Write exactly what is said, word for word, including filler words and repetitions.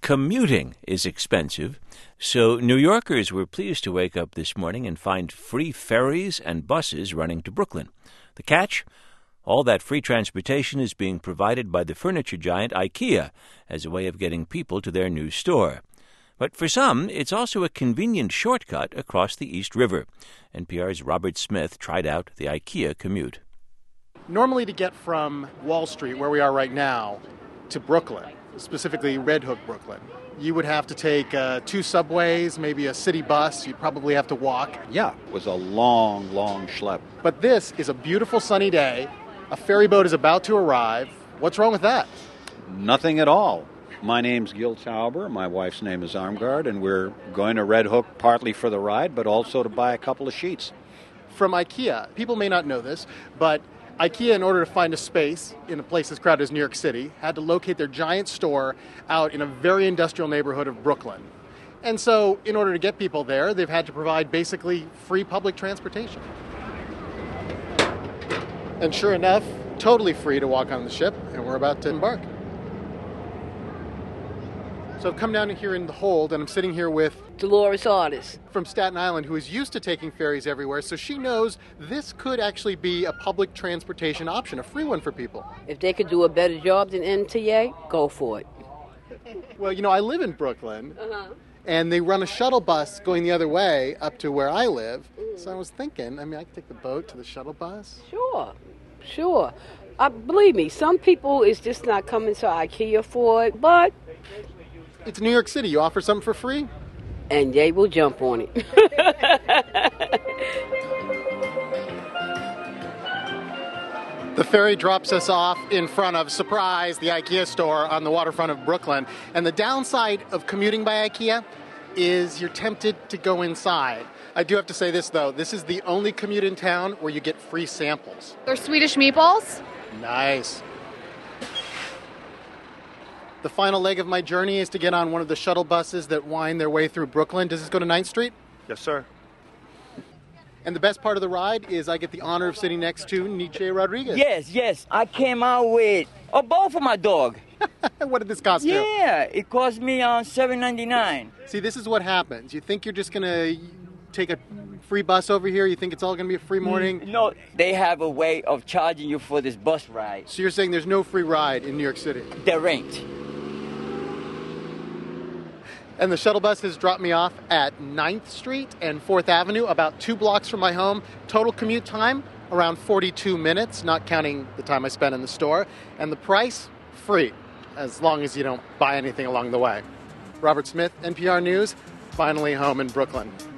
Commuting is expensive, so New Yorkers were pleased to wake up this morning and find free ferries and buses running to Brooklyn. The catch? All that free transportation is being provided by the furniture giant IKEA as a way of getting people to their new store. But for some, it's also a convenient shortcut across the East River. N P R's Robert Smith tried out the IKEA commute. Normally to get from Wall Street, where we are right now, to Brooklyn, specifically Red Hook, Brooklyn, you would have to take uh, two subways, maybe a city bus. You'd probably have to walk. Yeah, it was a long, long schlep. But this is a beautiful sunny day. A ferry boat is about to arrive. What's wrong with that? Nothing at all. My name's Gil Tauber. My wife's name is Armgard, and we're going to Red Hook partly for the ride, but also to buy a couple of sheets. From IKEA. People may not know this, but IKEA, in order to find a space in a place as crowded as New York City, had to locate their giant store out in a very industrial neighborhood of Brooklyn. And so, in order to get people there, they've had to provide basically free public transportation. And sure enough, totally free to walk on the ship, and we're about to embark. So I've come down here in the hold, and I'm sitting here with Dolores Artis from Staten Island, who is used to taking ferries everywhere, so she knows this could actually be a public transportation option, a free one for people. If they could do a better job than N T A, go for it. Well, you know, I live in Brooklyn, Uh-huh. and they run a shuttle bus going the other way up to where I live. So I was thinking, I mean, I could take the boat to the shuttle bus. Sure, sure. Uh, believe me, some people is just not coming to IKEA for it, but... It's New York City. You offer something for free? And they will jump on it. The ferry drops us off in front of, surprise, the IKEA store on the waterfront of Brooklyn. And the downside of commuting by IKEA is you're tempted to go inside. I do have to say this, though. This is the only commute in town where you get free samples. They're Swedish meatballs. Nice. The final leg of my journey is to get on one of the shuttle buses that wind their way through Brooklyn. Does this go to ninth Street? Yes, sir. And the best part of the ride is I get the honor of sitting next to Nietzsche Rodriguez. Yes, yes. I came out with a bowl for my dog. What did this cost you? Yeah, it cost me uh, seven ninety-nine. See, this is what happens. You think you're just going to take a free bus over here? You think it's all going to be a free morning? Mm, no, they have a way of charging you for this bus ride. So you're saying there's no free ride in New York City? There ain't. And the shuttle bus has dropped me off at ninth Street and fourth Avenue, about two blocks from my home. Total commute time, around forty-two minutes, not counting the time I spent in the store. And the price, free, as long as you don't buy anything along the way. Robert Smith, N P R News, finally home in Brooklyn.